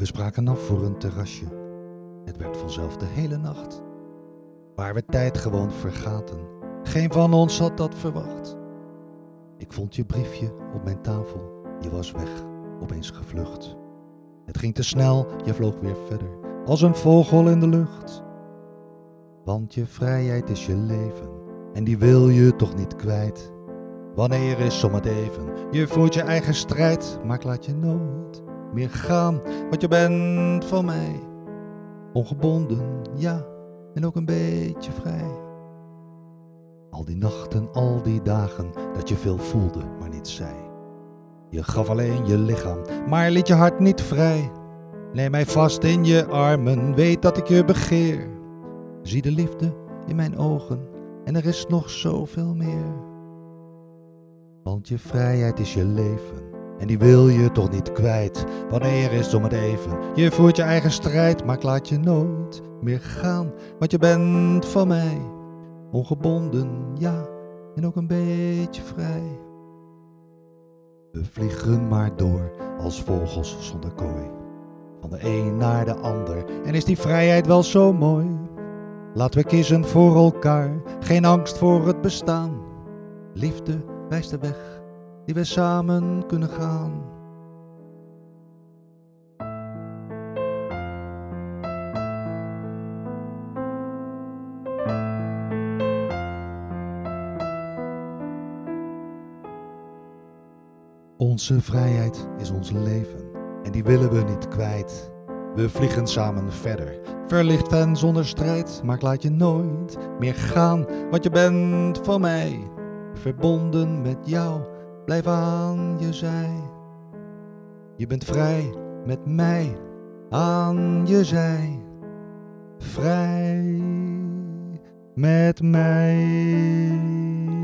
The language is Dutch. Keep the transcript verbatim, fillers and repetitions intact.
We spraken af voor een terrasje. Het werd vanzelf de hele nacht. Waar we tijd gewoon vergaten. Geen van ons had dat verwacht. Ik vond je briefje op mijn tafel. Je was weg, opeens gevlucht. Het ging te snel, je vloog weer verder. Als een vogel in de lucht. Want je vrijheid is je leven. En die wil je toch niet kwijt. Wanneer is om het even. Je voert je eigen strijd. Maar ik laat je nooit meer gaan. Want je bent van mij. Ongebonden, ja. En ook een beetje vrij. Al die nachten, al die dagen. Dat je veel voelde, maar niet zei. Je gaf alleen je lichaam. Maar liet je hart niet vrij. Neem mij vast in je armen. Weet dat ik je begeer. Zie de liefde in mijn ogen. En er is nog zoveel meer. Want je vrijheid is je leven. En die wil je toch niet kwijt. Wanneer is om het even. Je voert je eigen strijd. Maar ik laat je nooit meer gaan. Want je bent van mij. Ongebonden, ja. En ook een beetje vrij. We vliegen maar door. Als vogels zonder kooi. Van de een naar de ander. En is die vrijheid wel zo mooi. Laten we kiezen voor elkaar. Geen angst voor het bestaan. Liefde wijst de weg die we samen kunnen gaan. Onze vrijheid is ons leven en die willen we niet kwijt. We vliegen samen verder, verlicht en zonder strijd. Maar ik laat je nooit meer gaan, want je bent van mij. Verbonden met jou, blijf aan je zij. Je bent vrij met mij, aan je zij. Vrij met mij.